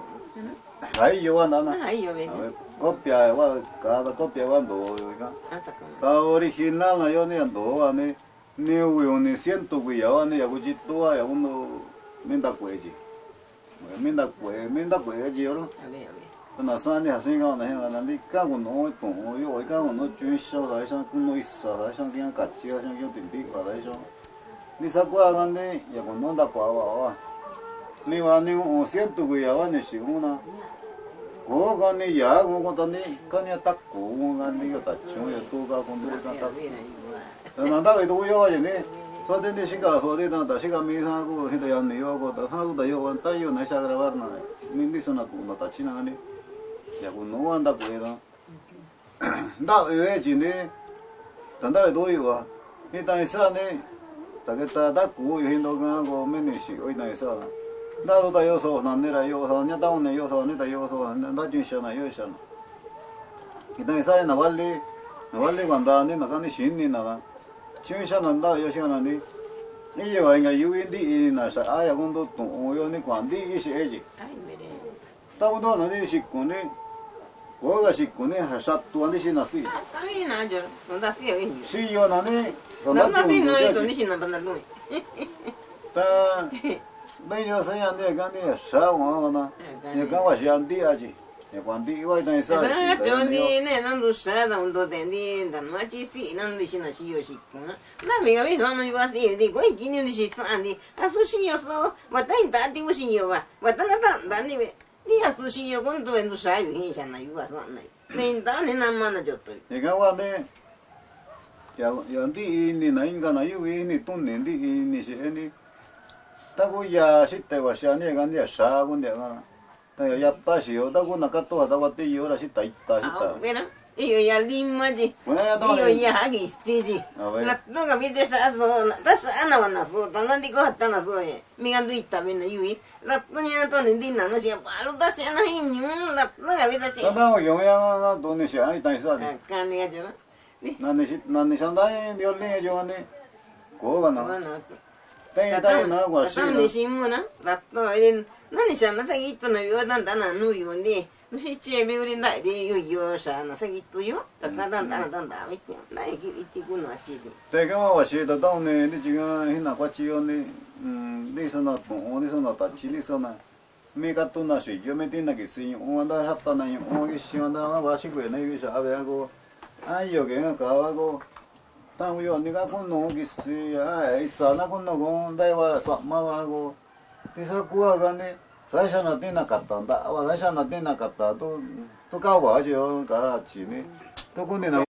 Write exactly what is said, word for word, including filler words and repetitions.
hay yo anda na hay yo ve copia wa cada copia wa do ga ta original na yo ni do ani ni uyo ni siento que ya ni ya gujito ya uno minda kweji minda kwe minda kweji yo na sa ni hasin ga na na ni ka go no to yo ka go no chun sho da sha ku no isa da sha kian ka chi da sha yo tin bi ba da sha ni sa kwa ga ni ya go no da kwa wa ni wa ni o siento que ya ni shi una ko ga ni ya go go ta ni ka ni ta ko ga ni yo ta chu yo to ga con do ga ta na da we do yo ya ni so de ni shi ga so de na da shi ga mi sa go he da ya ni yo go da ha da yo wan ta yo na sha grabar na ni ni so na ku na ta chi na ni ya go no anda ku era da e ji ni ta da do yo wa ni ta sa ni ta ke ta da ku yo hin do ga go me ni shi oi na sa da do da yo so na ne ra yo so nya da ne yo so ne da yo so da jin sha na yo sha na ki ta sa na wali na wali ga da ni na ka ni shin ni na ga chun sha na da yo sha na ni ni yo ga yu in di na sa a ya gon do to yo ni kwan di shi e ji ta go do na ni shi ku ni wo ga shi ku ni ha sa tu ni shi na si ai na jo no da si e shi yo na ni na na ti no to ni shi na ba na no ta bây giờ xây ăn đi cái này sao mà nó nhà cái hoa sen đi à chị nhà quan đi vậy này sao cái chỗ này này nó đủ sao đâu đủ tiền đi đàn mà chỉ xí nó đi xin là xí yo xí cũng na mình cái nó nóiว่าxí đi coi kinh nghiệm đi xí ăn đi à số xí yo số mà tay ta đi xí yo à mà ta nó ta ta đi đi à số xí yo cũng đủ đủ saoอยู่hiệnนะอยู่ว่าsố này nên ta nên làm mà nó cho tôi nhà cái hoa này nhà nhà đi ni này cái này yêu ni tuần ni đi ni xí ni ta ko ya sitte wa sha ne ga ne sha gun de ga ta ya ta shi yo ta ko na ka to ta wa te yo ra shi ta ta shi ta mira io ya lima ji io ya hagi stiji la to ga mi de sa so ta sa na wa na so ta na di ko ta na so e mi ga dui ta ben yu la to ni to ni di na no si pa lu ta se na hi nyu la to ga mi ta si ta na yo ya na to ni sha ai ta sa de ka ni ga jo na ni shi na ni san dai yo le yo ne ko ga na tai tai na wa shi na ni shi mu na la to e na ni sha na ta gi to no yo dan dan na nu yo ni nu shi che me uri dai de yo yo sha na sa gi to yo ta na dan dan dan da mi na gi iti ku no chi de te ga wa shi da dong ne ni ji ga hin na kwa chi yo ni um ni so na to ni so na ta chi ni so na me ga to na shi yo me tin na gi si o da ha ta na yo o gi shi da wa shi gwe na yo sha ba go ai yo ge ga wa go ta yo ni ga con no gi si ai sa na con no go dai wa sa ma wa go ti sa ku ga ne最初なってなかったんだ。最初なってなかったととかはじよがちね。とこでな